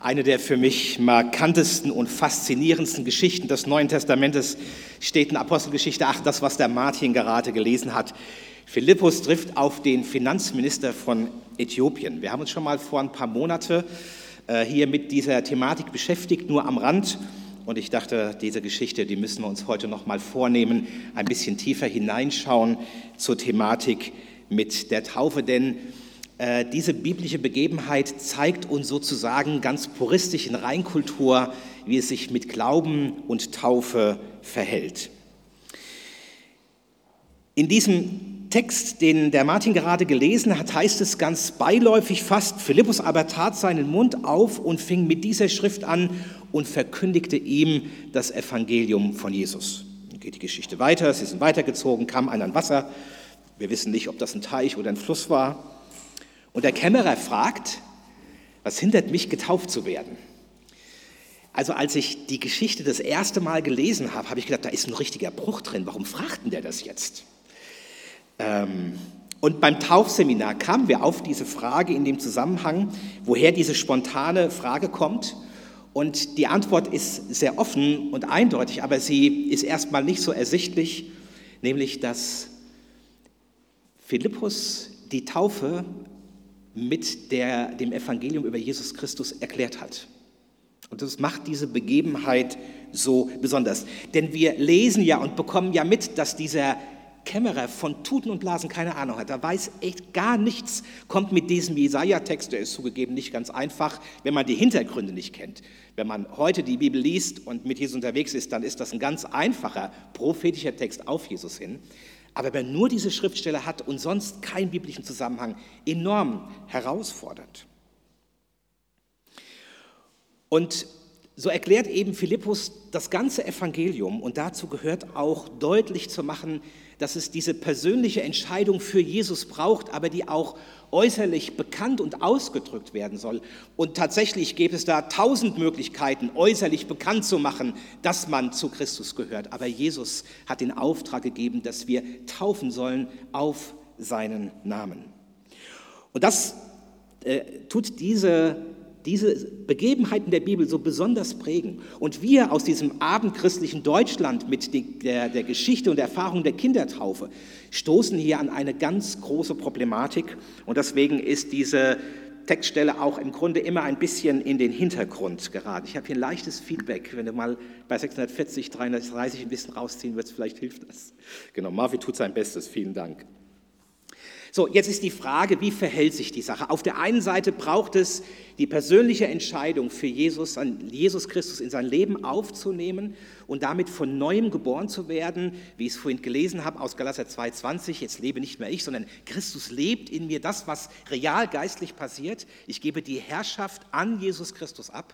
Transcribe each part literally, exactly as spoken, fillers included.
Eine der für mich markantesten und faszinierendsten Geschichten des Neuen Testamentes steht in Apostelgeschichte acht, das, was der Martin gerade gelesen hat. Philippus trifft auf den Finanzminister von Äthiopien. Wir haben uns schon mal vor ein paar Monaten äh, hier mit dieser Thematik beschäftigt, nur am Rand. Und ich dachte, diese Geschichte, die müssen wir uns heute noch mal vornehmen, ein bisschen tiefer hineinschauen zur Thematik mit der Taufe, denn äh, diese biblische Begebenheit zeigt uns sozusagen ganz puristisch in Reinkultur, wie es sich mit Glauben und Taufe verhält. In diesem Text, den der Martin gerade gelesen hat, heißt es ganz beiläufig fast: Philippus aber tat seinen Mund auf und fing mit dieser Schrift an und verkündigte ihm das Evangelium von Jesus. Dann geht die Geschichte weiter, sie sind weitergezogen, kam einer an Wasser. Wir wissen nicht, ob das ein Teich oder ein Fluss war. Und der Kämmerer fragt: Was hindert mich, getauft zu werden? Also als ich die Geschichte das erste Mal gelesen habe, habe ich gedacht, da ist ein richtiger Bruch drin. Warum fragt denn der das jetzt? Und beim Taufseminar kamen wir auf diese Frage in dem Zusammenhang, woher diese spontane Frage kommt. Und die Antwort ist sehr offen und eindeutig, aber sie ist erstmal nicht so ersichtlich, nämlich dass Philippus die Taufe mit der, dem Evangelium über Jesus Christus erklärt hat. Und das macht diese Begebenheit so besonders. Denn wir lesen ja und bekommen ja mit, dass dieser Kämmerer von Tuten und Blasen keine Ahnung hat. Er weiß echt gar nichts, kommt mit diesem Jesaja-Text, der ist zugegeben nicht ganz einfach, wenn man die Hintergründe nicht kennt. Wenn man heute die Bibel liest und mit Jesus unterwegs ist, dann ist das ein ganz einfacher prophetischer Text auf Jesus hin. Aber wenn nur diese Schriftstelle hat und sonst keinen biblischen Zusammenhang, enorm herausfordert. Und so erklärt eben Philippus das ganze Evangelium, und dazu gehört auch deutlich zu machen, dass es diese persönliche Entscheidung für Jesus braucht, aber die auch äußerlich bekannt und ausgedrückt werden soll. Und tatsächlich gibt es da tausend Möglichkeiten, äußerlich bekannt zu machen, dass man zu Christus gehört. Aber Jesus hat den Auftrag gegeben, dass wir taufen sollen auf seinen Namen. Und das äh, tut diese diese Begebenheiten der Bibel so besonders prägen. Und wir aus diesem abendchristlichen Deutschland mit der, der Geschichte und der Erfahrung der Kindertaufe stoßen hier an eine ganz große Problematik. Und deswegen ist diese Textstelle auch im Grunde immer ein bisschen in den Hintergrund geraten. Ich habe hier ein leichtes Feedback. Wenn du mal bei sechshundertvierzig, dreihundertdreißig ein bisschen rausziehen willst, vielleicht hilft das. Genau, Marvin tut sein Bestes. Vielen Dank. So, jetzt ist die Frage, wie verhält sich die Sache? Auf der einen Seite braucht es die persönliche Entscheidung für Jesus, an Jesus Christus in sein Leben aufzunehmen und damit von Neuem geboren zu werden, wie ich es vorhin gelesen habe aus Galater zwei zwanzig, jetzt lebe nicht mehr ich, sondern Christus lebt in mir, das, was real geistlich passiert. Ich gebe die Herrschaft an Jesus Christus ab.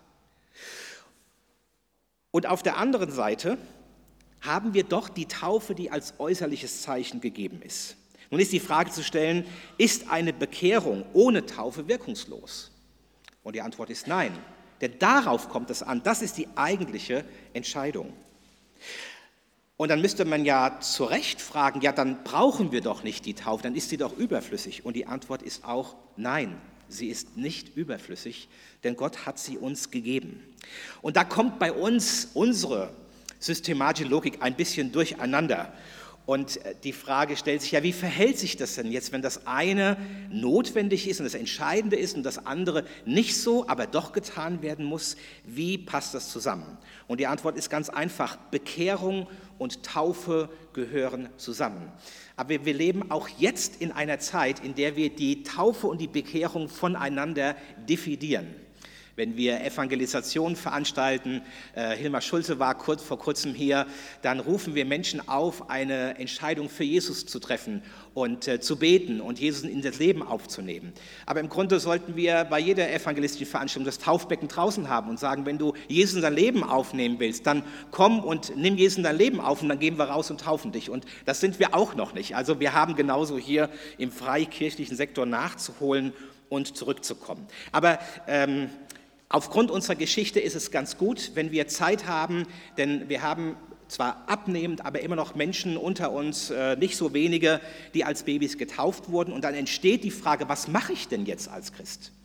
Und auf der anderen Seite haben wir doch die Taufe, die als äußerliches Zeichen gegeben ist. Nun ist die Frage zu stellen, ist eine Bekehrung ohne Taufe wirkungslos? Und die Antwort ist nein, denn darauf kommt es an, das ist die eigentliche Entscheidung. Und dann müsste man ja zu Recht fragen, ja, dann brauchen wir doch nicht die Taufe, dann ist sie doch überflüssig. Und die Antwort ist auch nein, sie ist nicht überflüssig, denn Gott hat sie uns gegeben. Und da kommt bei uns unsere systematische Logik ein bisschen durcheinander. Und die Frage stellt sich ja, wie verhält sich das denn jetzt, wenn das eine notwendig ist und das Entscheidende ist und das andere nicht so, aber doch getan werden muss? Wie passt das zusammen? Und die Antwort ist ganz einfach: Bekehrung und Taufe gehören zusammen. Aber wir leben auch jetzt in einer Zeit, in der wir die Taufe und die Bekehrung voneinander dividieren. Wenn wir Evangelisation veranstalten, äh, Hilmar Schulze war kurz vor kurzem hier, dann rufen wir Menschen auf, eine Entscheidung für Jesus zu treffen und äh, zu beten und Jesus in das Leben aufzunehmen. Aber im Grunde sollten wir bei jeder evangelistischen Veranstaltung das Taufbecken draußen haben und sagen, wenn du Jesus in dein Leben aufnehmen willst, dann komm und nimm Jesus in dein Leben auf und dann gehen wir raus und taufen dich. Und das sind wir auch noch nicht. Also wir haben genauso hier im freikirchlichen Sektor nachzuholen und zurückzukommen. Aber ähm, aufgrund unserer Geschichte ist es ganz gut, wenn wir Zeit haben, denn wir haben zwar abnehmend, aber immer noch Menschen unter uns, äh, nicht so wenige, die als Babys getauft wurden. Und dann entsteht die Frage, was mache ich denn jetzt als Christ?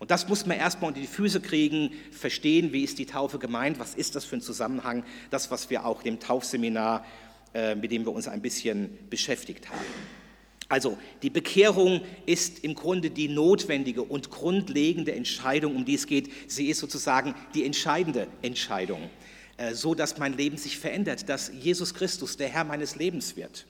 Und das muss man erstmal unter die Füße kriegen, verstehen, wie ist die Taufe gemeint, was ist das für ein Zusammenhang, das, was wir auch im Taufseminar, äh, mit dem wir uns ein bisschen beschäftigt haben. Also die Bekehrung ist im Grunde die notwendige und grundlegende Entscheidung, um die es geht. Sie ist sozusagen die entscheidende Entscheidung, äh, so dass mein Leben sich verändert, dass Jesus Christus der Herr meines Lebens wird.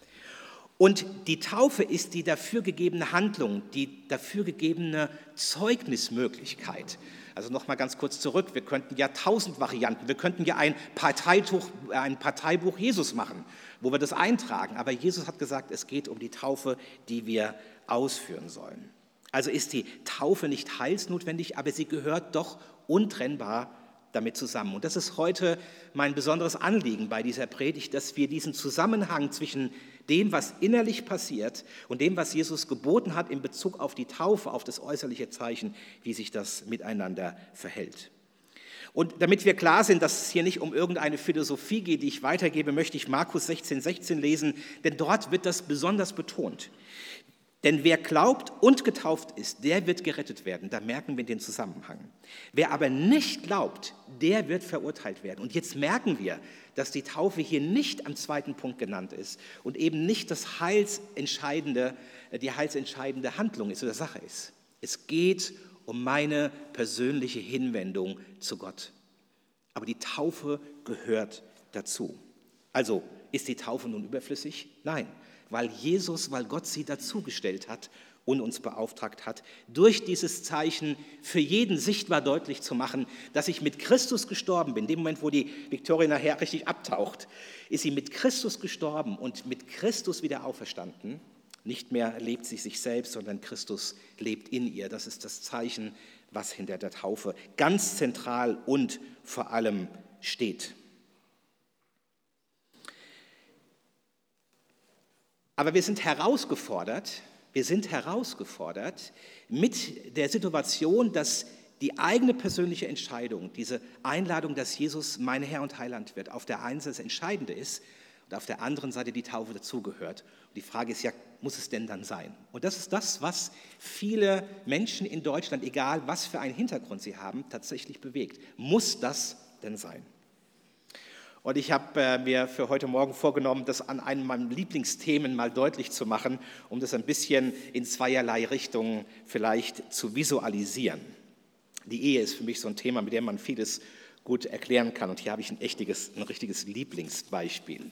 Und die Taufe ist die dafür gegebene Handlung, die dafür gegebene Zeugnismöglichkeit. Also nochmal ganz kurz zurück, wir könnten ja tausend Varianten, wir könnten ja ein Parteibuch, ein Parteibuch Jesus machen, wo wir das eintragen. Aber Jesus hat gesagt, es geht um die Taufe, die wir ausführen sollen. Also ist die Taufe nicht heilsnotwendig, aber sie gehört doch untrennbar damit zusammen. Und das ist heute mein besonderes Anliegen bei dieser Predigt, dass wir diesen Zusammenhang zwischen dem, was innerlich passiert und dem, was Jesus geboten hat in Bezug auf die Taufe, auf das äußerliche Zeichen, wie sich das miteinander verhält. Und damit wir klar sind, dass es hier nicht um irgendeine Philosophie geht, die ich weitergebe, möchte ich Markus sechzehn, sechzehn lesen, denn dort wird das besonders betont. Denn wer glaubt und getauft ist, der wird gerettet werden. Da merken wir den Zusammenhang. Wer aber nicht glaubt, der wird verurteilt werden. Und jetzt merken wir, dass die Taufe hier nicht am zweiten Punkt genannt ist und eben nicht das heilsentscheidende, die heilsentscheidende Handlung ist oder Sache ist. Es geht um meine persönliche Hinwendung zu Gott. Aber die Taufe gehört dazu. Also, ist die Taufe nun überflüssig? Nein. Weil Jesus, weil Gott sie dazugestellt hat und uns beauftragt hat, durch dieses Zeichen für jeden sichtbar deutlich zu machen, dass ich mit Christus gestorben bin. In dem Moment, wo die Viktoria nachher richtig abtaucht, ist sie mit Christus gestorben und mit Christus wieder auferstanden. Nicht mehr lebt sie sich selbst, sondern Christus lebt in ihr. Das ist das Zeichen, was hinter der Taufe ganz zentral und vor allem steht. Aber wir sind herausgefordert, wir sind herausgefordert mit der Situation, dass die eigene persönliche Entscheidung, diese Einladung, dass Jesus mein Herr und Heiland wird, auf der einen Seite das Entscheidende ist und auf der anderen Seite die Taufe dazugehört. Und die Frage ist ja, muss es denn dann sein? Und das ist das, was viele Menschen in Deutschland, egal was für einen Hintergrund sie haben, tatsächlich bewegt. Muss das denn sein? Und ich habe äh, mir für heute Morgen vorgenommen, das an einem meiner Lieblingsthemen mal deutlich zu machen, um das ein bisschen in zweierlei Richtungen vielleicht zu visualisieren. Die Ehe ist für mich so ein Thema, mit dem man vieles gut erklären kann. Und hier habe ich ein, echtiges, ein richtiges Lieblingsbeispiel.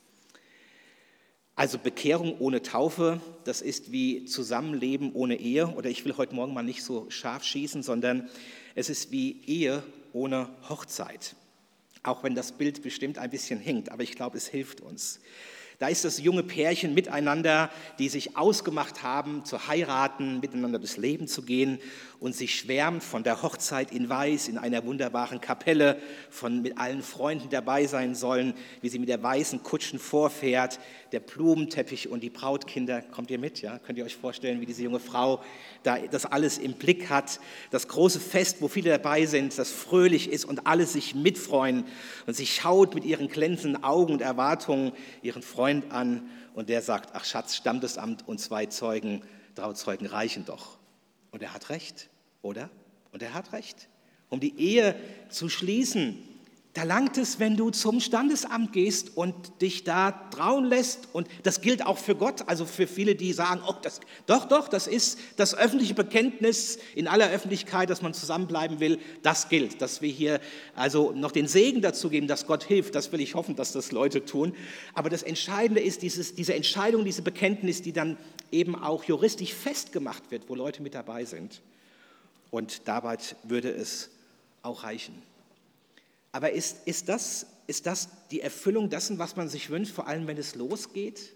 Also Bekehrung ohne Taufe, das ist wie Zusammenleben ohne Ehe. Oder ich will heute Morgen mal nicht so scharf schießen, sondern es ist wie Ehe ohne Hochzeit. Auch wenn das Bild bestimmt ein bisschen hinkt, aber ich glaube, es hilft uns. Da ist das junge Pärchen miteinander, die sich ausgemacht haben, zu heiraten, miteinander durchs Leben zu gehen und sie schwärmt von der Hochzeit in Weiß in einer wunderbaren Kapelle, von mit allen Freunden dabei sein sollen, wie sie mit der weißen Kutschen vorfährt, der Blumenteppich und die Brautkinder. Kommt ihr mit? Ja? Könnt ihr euch vorstellen, wie diese junge Frau da das alles im Blick hat? Das große Fest, wo viele dabei sind, das fröhlich ist und alle sich mitfreuen und sie schaut mit ihren glänzenden Augen und Erwartungen ihren Freund an und der sagt, ach Schatz, Standesamt und zwei Zeugen, Trauzeugen reichen doch. Und er hat recht, oder? Und er hat recht. Um die Ehe zu schließen, da langt es, wenn du zum Standesamt gehst und dich da trauen lässt. Und das gilt auch für Gott, also für viele, die sagen, oh, das, doch, doch, das ist das öffentliche Bekenntnis in aller Öffentlichkeit, dass man zusammenbleiben will, das gilt. Dass wir hier also noch den Segen dazu geben, dass Gott hilft, das will ich hoffen, dass das Leute tun. Aber das Entscheidende ist dieses, diese Entscheidung, diese Bekenntnis, die dann eben auch juristisch festgemacht wird, wo Leute mit dabei sind. Und dabei würde es auch reichen. Aber ist, ist, das, ist das die Erfüllung dessen, was man sich wünscht, vor allem wenn es losgeht?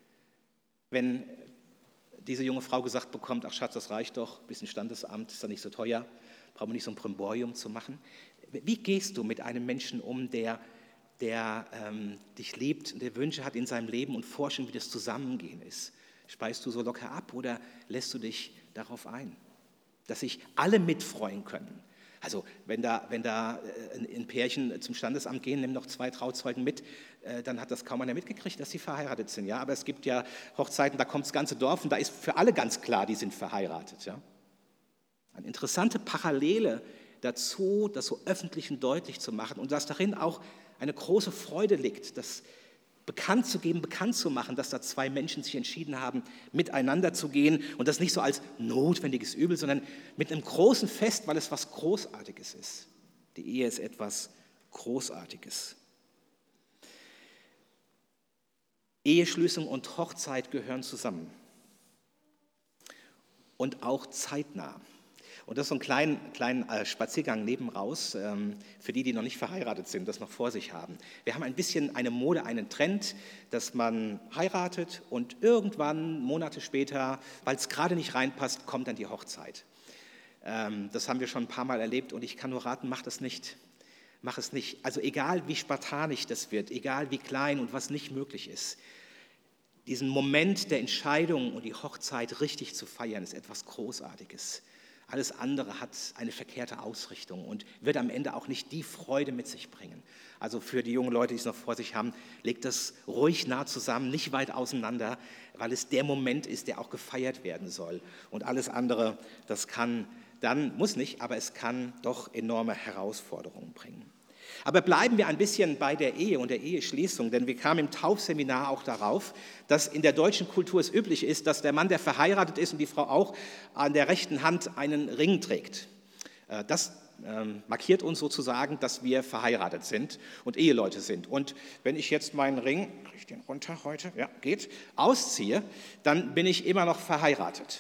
Wenn diese junge Frau gesagt bekommt, ach Schatz, das reicht doch, ein bisschen Standesamt, ist doch nicht so teuer, brauchen wir nicht so ein Brimborium zu machen. Wie gehst du mit einem Menschen um, der, der ähm, dich liebt und der Wünsche hat in seinem Leben und forschen, wie das Zusammengehen ist? Speist du so locker ab oder lässt du dich darauf ein, dass sich alle mitfreuen können? Also wenn da, wenn da ein Pärchen zum Standesamt gehen, nehmen noch zwei Trauzeugen mit, dann hat das kaum einer mitgekriegt, dass sie verheiratet sind. Ja? Aber es gibt ja Hochzeiten, da kommt das ganze Dorf und da ist für alle ganz klar, die sind verheiratet. Ja? Eine interessante Parallele dazu, das so öffentlich und deutlich zu machen und dass darin auch eine große Freude liegt, das bekannt zu geben, bekannt zu machen, dass da zwei Menschen sich entschieden haben, miteinander zu gehen und das nicht so als notwendiges Übel, sondern mit einem großen Fest, weil es was Großartiges ist. Die Ehe ist etwas Großartiges. Eheschließung und Hochzeit gehören zusammen und auch zeitnah. Und das ist so ein kleiner kleinen Spaziergang neben raus, für die, die noch nicht verheiratet sind, das noch vor sich haben. Wir haben ein bisschen eine Mode, einen Trend, dass man heiratet und irgendwann, Monate später, weil es gerade nicht reinpasst, kommt dann die Hochzeit. Das haben wir schon ein paar Mal erlebt und ich kann nur raten, mach das nicht. Mach es nicht. Also egal, wie spartanisch das wird, egal wie klein und was nicht möglich ist, diesen Moment der Entscheidung und die Hochzeit richtig zu feiern, ist etwas Großartiges. Alles andere hat eine verkehrte Ausrichtung und wird am Ende auch nicht die Freude mit sich bringen. Also für die jungen Leute, die es noch vor sich haben, legt das ruhig nah zusammen, nicht weit auseinander, weil es der Moment ist, der auch gefeiert werden soll. Und alles andere, das kann dann, muss nicht, aber es kann doch enorme Herausforderungen bringen. Aber bleiben wir ein bisschen bei der Ehe und der Eheschließung, denn wir kamen im Taufseminar auch darauf, dass in der deutschen Kultur es üblich ist, dass der Mann, der verheiratet ist und die Frau auch, an der rechten Hand einen Ring trägt. Das markiert uns sozusagen, dass wir verheiratet sind und Eheleute sind. Und wenn ich jetzt meinen Ring, kriege ich den runter heute? Ja, geht, ausziehe, dann bin ich immer noch verheiratet.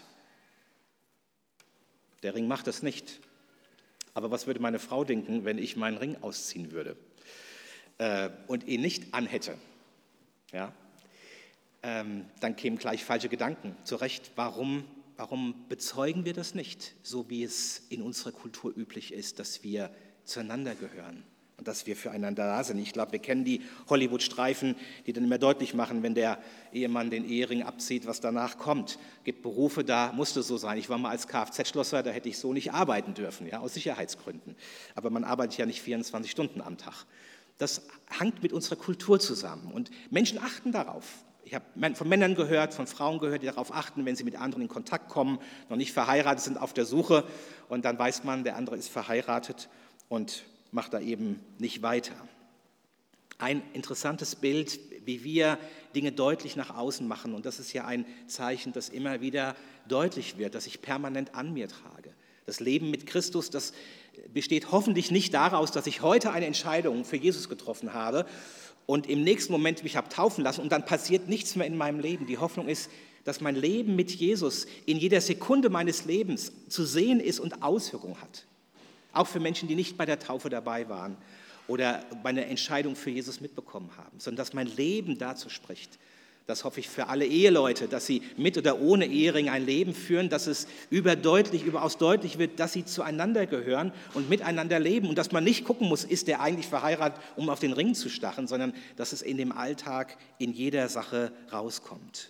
Der Ring macht das nicht. Aber was würde meine Frau denken, wenn ich meinen Ring ausziehen würde äh, und ihn nicht anhätte? Ja? Ähm, dann kämen gleich falsche Gedanken. Zu Recht, warum, warum bezeugen wir das nicht, so wie es in unserer Kultur üblich ist, dass wir zueinander gehören und dass wir füreinander da sind? Ich glaube, wir kennen die Hollywood-Streifen, die dann immer deutlich machen, wenn der Ehemann den Ehering abzieht, was danach kommt. Es gibt Berufe, da musste so sein. Ich war mal als Kfz-Schlosser, da hätte ich so nicht arbeiten dürfen, ja, aus Sicherheitsgründen. Aber man arbeitet ja nicht vierundzwanzig Stunden am Tag. Das hängt mit unserer Kultur zusammen und Menschen achten darauf. Ich habe von Männern gehört, von Frauen gehört, die darauf achten, wenn sie mit anderen in Kontakt kommen, noch nicht verheiratet sind, auf der Suche und dann weiß man, der andere ist verheiratet und macht da eben nicht weiter. Ein interessantes Bild, wie wir Dinge deutlich nach außen machen. Und das ist ja ein Zeichen, das immer wieder deutlich wird, das ich permanent an mir trage. Das Leben mit Christus, das besteht hoffentlich nicht daraus, dass ich heute eine Entscheidung für Jesus getroffen habe und im nächsten Moment mich habe taufen lassen und dann passiert nichts mehr in meinem Leben. Die Hoffnung ist, dass mein Leben mit Jesus in jeder Sekunde meines Lebens zu sehen ist und Auswirkungen hat. Auch für Menschen, die nicht bei der Taufe dabei waren oder bei einer Entscheidung für Jesus mitbekommen haben, sondern dass mein Leben dazu spricht. Das hoffe ich für alle Eheleute, dass sie mit oder ohne Ehering ein Leben führen, dass es überdeutlich, überaus deutlich wird, dass sie zueinander gehören und miteinander leben und dass man nicht gucken muss, ist der eigentlich verheiratet, um auf den Ring zu stachen, sondern dass es in dem Alltag in jeder Sache rauskommt.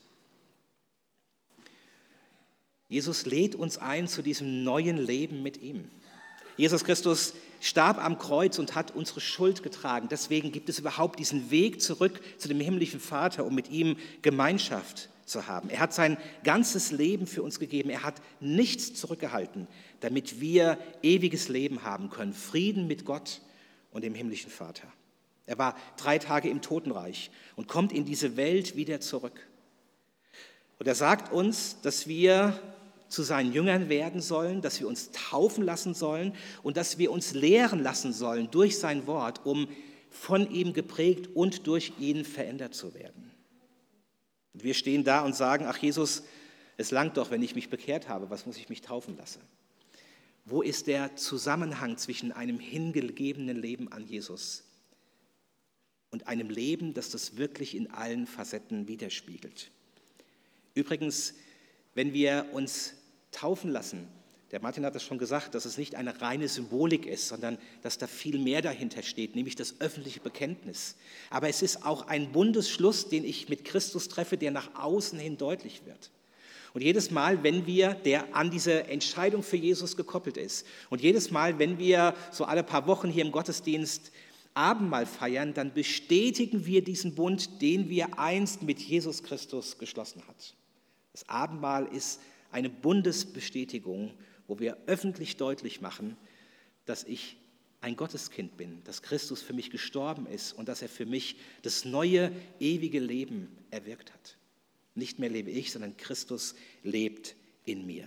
Jesus lädt uns ein zu diesem neuen Leben mit ihm. Jesus Christus starb am Kreuz und hat unsere Schuld getragen. Deswegen gibt es überhaupt diesen Weg zurück zu dem himmlischen Vater, um mit ihm Gemeinschaft zu haben. Er hat sein ganzes Leben für uns gegeben. Er hat nichts zurückgehalten, damit wir ewiges Leben haben können, Frieden mit Gott und dem himmlischen Vater. Er war drei Tage im Totenreich und kommt in diese Welt wieder zurück. Und er sagt uns, dass wir zu seinen Jüngern werden sollen, dass wir uns taufen lassen sollen und dass wir uns lehren lassen sollen durch sein Wort, um von ihm geprägt und durch ihn verändert zu werden. Und wir stehen da und sagen, ach Jesus, es langt doch, wenn ich mich bekehrt habe, was muss ich mich taufen lassen? Wo ist der Zusammenhang zwischen einem hingegebenen Leben an Jesus und einem Leben, das das wirklich in allen Facetten widerspiegelt? Übrigens, wenn wir uns taufen lassen, der Martin hat das schon gesagt, dass es nicht eine reine Symbolik ist, sondern dass da viel mehr dahinter steht, nämlich das öffentliche Bekenntnis. Aber es ist auch ein Bundesschluss, den ich mit Christus treffe, der nach außen hin deutlich wird. Und jedes Mal, wenn wir, der an diese Entscheidung für Jesus gekoppelt ist, und jedes Mal, wenn wir so alle paar Wochen hier im Gottesdienst Abendmahl feiern, dann bestätigen wir diesen Bund, den wir einst mit Jesus Christus geschlossen haben. Das Abendmahl ist eine Bundesbestätigung wo wir öffentlich deutlich machen, dass ich ein Gotteskind bin, dass Christus für mich gestorben ist und dass er für mich das neue, ewige Leben erwirkt hat. Nicht mehr lebe ich, sondern Christus lebt in mir.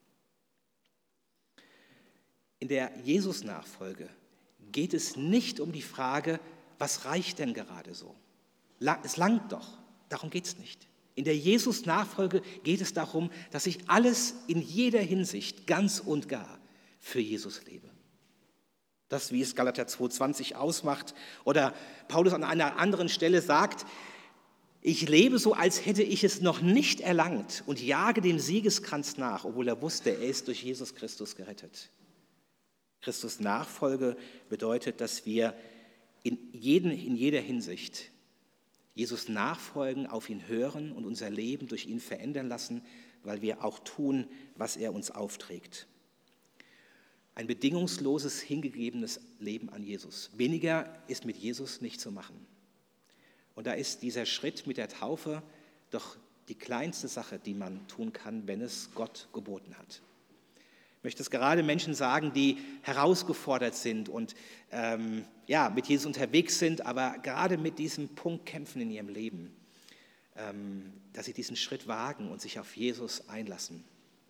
In der Jesus-Nachfolge geht es nicht um die Frage, was reicht denn gerade so? Es langt doch, darum geht es nicht. In der Jesus-Nachfolge geht es darum, dass ich alles in jeder Hinsicht ganz und gar für Jesus lebe. Das, wie es Galater zwei zwanzig ausmacht oder Paulus an einer anderen Stelle sagt, ich lebe so, als hätte ich es noch nicht erlangt und jage dem Siegeskranz nach, obwohl er wusste, er ist durch Jesus Christus gerettet. Christus Nachfolge bedeutet, dass wir in, jeden, in jeder Hinsicht Jesus nachfolgen, auf ihn hören und unser Leben durch ihn verändern lassen, weil wir auch tun, was er uns aufträgt. Ein bedingungsloses, hingegebenes Leben an Jesus. Weniger ist mit Jesus nicht zu machen. Und da ist dieser Schritt mit der Taufe doch die kleinste Sache, die man tun kann, wenn es Gott geboten hat. Ich möchte es gerade Menschen sagen, die herausgefordert sind und ähm, ja, mit Jesus unterwegs sind, aber gerade mit diesem Punkt kämpfen in ihrem Leben, ähm, dass sie diesen Schritt wagen und sich auf Jesus einlassen.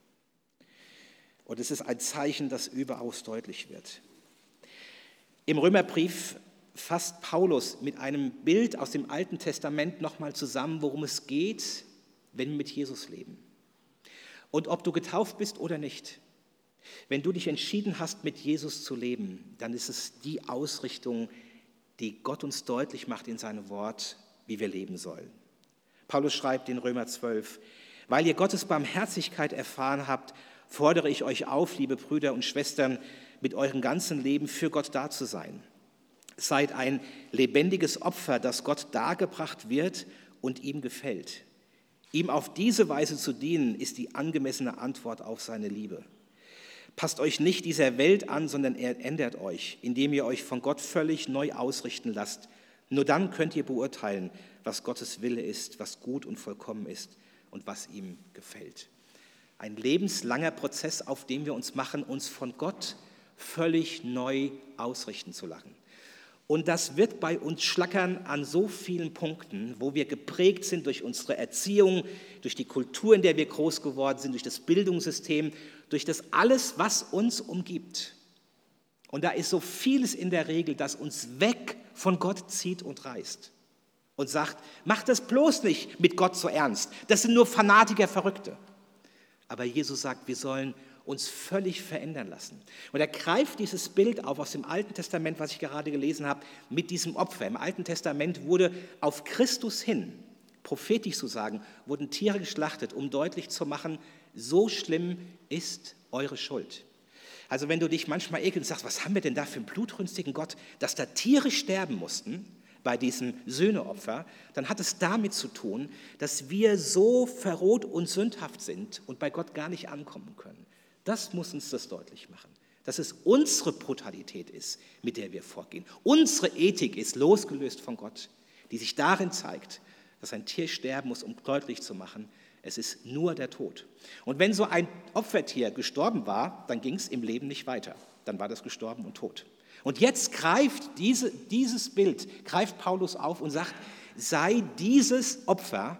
Und es ist ein Zeichen, das überaus deutlich wird. Im Römerbrief fasst Paulus mit einem Bild aus dem Alten Testament nochmal zusammen, worum es geht, wenn wir mit Jesus leben. Und ob du getauft bist oder nicht, wenn du dich entschieden hast, mit Jesus zu leben, dann ist es die Ausrichtung, die Gott uns deutlich macht in seinem Wort, wie wir leben sollen. Paulus schreibt in Römer zwölf, weil ihr Gottes Barmherzigkeit erfahren habt, fordere ich euch auf, liebe Brüder und Schwestern, mit eurem ganzen Leben für Gott da zu sein. Seid ein lebendiges Opfer, das Gott dargebracht wird und ihm gefällt. Ihm auf diese Weise zu dienen, ist die angemessene Antwort auf seine Liebe. Passt euch nicht dieser Welt an, sondern ändert euch, indem ihr euch von Gott völlig neu ausrichten lasst. Nur dann könnt ihr beurteilen, was Gottes Wille ist, was gut und vollkommen ist und was ihm gefällt. Ein lebenslanger Prozess, auf dem wir uns machen, uns von Gott völlig neu ausrichten zu lassen. Und das wird bei uns schlackern an so vielen Punkten, wo wir geprägt sind durch unsere Erziehung, durch die Kultur, in der wir groß geworden sind, durch das Bildungssystem, durch das alles, was uns umgibt. Und da ist so vieles in der Regel, das uns weg von Gott zieht und reißt und sagt, mach das bloß nicht mit Gott so ernst, das sind nur Fanatiker, Verrückte. Aber Jesus sagt, wir sollen uns völlig verändern lassen. Und er greift dieses Bild auf aus dem Alten Testament, was ich gerade gelesen habe, mit diesem Opfer. Im Alten Testament wurde auf Christus hin, prophetisch zu sagen, wurden Tiere geschlachtet, um deutlich zu machen, so schlimm ist eure Schuld. Also wenn du dich manchmal ekelst und sagst, was haben wir denn da für einen blutrünstigen Gott, dass da Tiere sterben mussten bei diesem Sühneopfer, dann hat es damit zu tun, dass wir so verroht und sündhaft sind und bei Gott gar nicht ankommen können. Das muss uns das deutlich machen, dass es unsere Brutalität ist, mit der wir vorgehen. Unsere Ethik ist losgelöst von Gott, die sich darin zeigt, dass ein Tier sterben muss, um deutlich zu machen, es ist nur der Tod. Und wenn so ein Opfertier gestorben war, dann ging es im Leben nicht weiter. Dann war das gestorben und tot. Und jetzt greift diese, dieses Bild, greift Paulus auf und sagt, sei dieses Opfer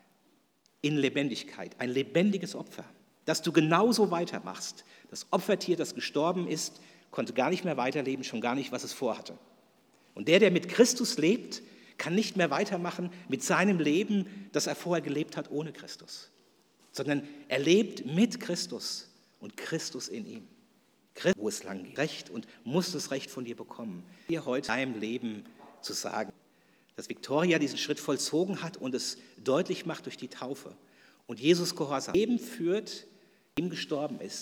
in Lebendigkeit, ein lebendiges Opfer, dass du genauso weitermachst. Das Opfertier, das gestorben ist, konnte gar nicht mehr weiterleben, schon gar nicht, was es vorhatte. Und der, der mit Christus lebt, kann nicht mehr weitermachen mit seinem Leben, das er vorher gelebt hat ohne Christus, sondern er lebt mit Christus und Christus in ihm. Christus, wo es lang geht, Recht und muss das Recht von dir bekommen, dir heute in deinem Leben zu sagen, dass Viktoria diesen Schritt vollzogen hat und es deutlich macht durch die Taufe und Jesus Gehorsam Leben führt, ihm gestorben ist,